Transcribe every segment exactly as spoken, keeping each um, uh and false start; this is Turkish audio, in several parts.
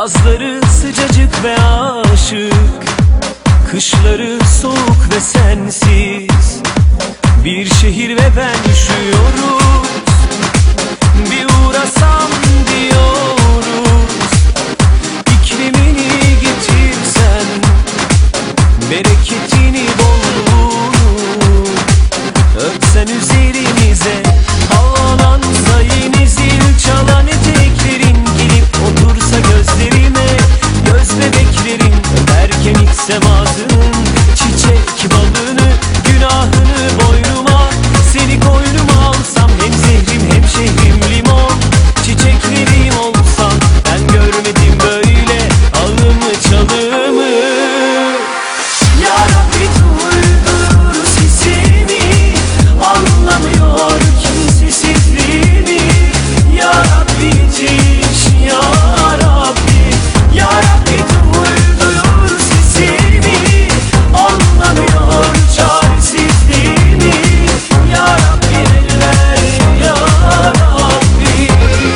Yazları sıcacık ve aşık, kışları soğuk ve sensiz. Bir şehir ve ben üşüyoruz, bir uğrasam diyoruz. İklimini getirsen, bereketini bolluğunu örtsen üzerimize. Havalansa yeni zil çalan eteklerin, gelip otursa gözlerime. Göz bebeklerin öperken ilk semasının çiçek balını, günahını boynuma. Seni koynuma alsam hem zehrim hem şehrim limon. Çiçeklerim olsan ben görmedim böyle alımı çalımı. Ya Rabbi duydur sesimi, anlamıyor kimsesizliğimi. Ya Rabbi yetiş ya Rabbi, ya Rabbi duydur sesimi, anlamıyor çaresizliğimi. Ya Rabbi el ver ya Rabbi.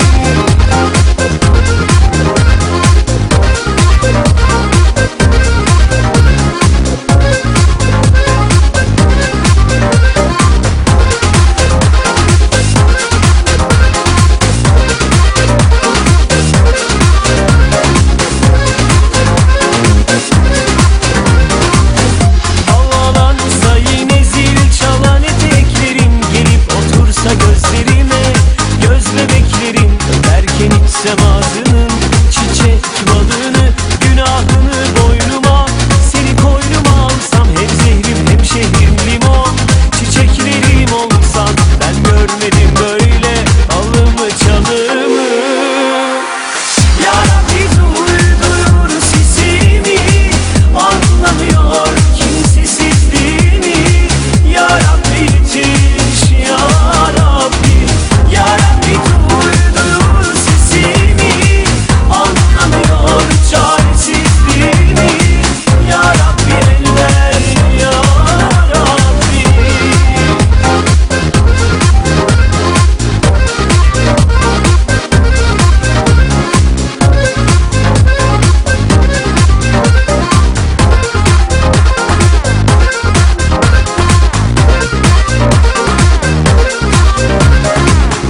Havalansa yine zil çalan eteklerin, gelip otursa gözlerime. Göz bebeklerin öperken iç semasının çiçek balını, günahını boynuma. Seni koynuma alsam hem zehrim hem şehrim limon. Çiçeklerim olsan ben görmedim böyle alımı çalımı. Ya Rabbi duydur sesimi, anlamıyor kimsesizliğimi. Ya Rabbi yetiş ya Rabbi, ya Rabbi duydur sesimi, anlamıyor çaresizliğimi. Ya Rabbi el ver ya Rabbi.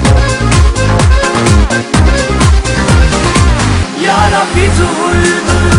Ya Rabbi duydur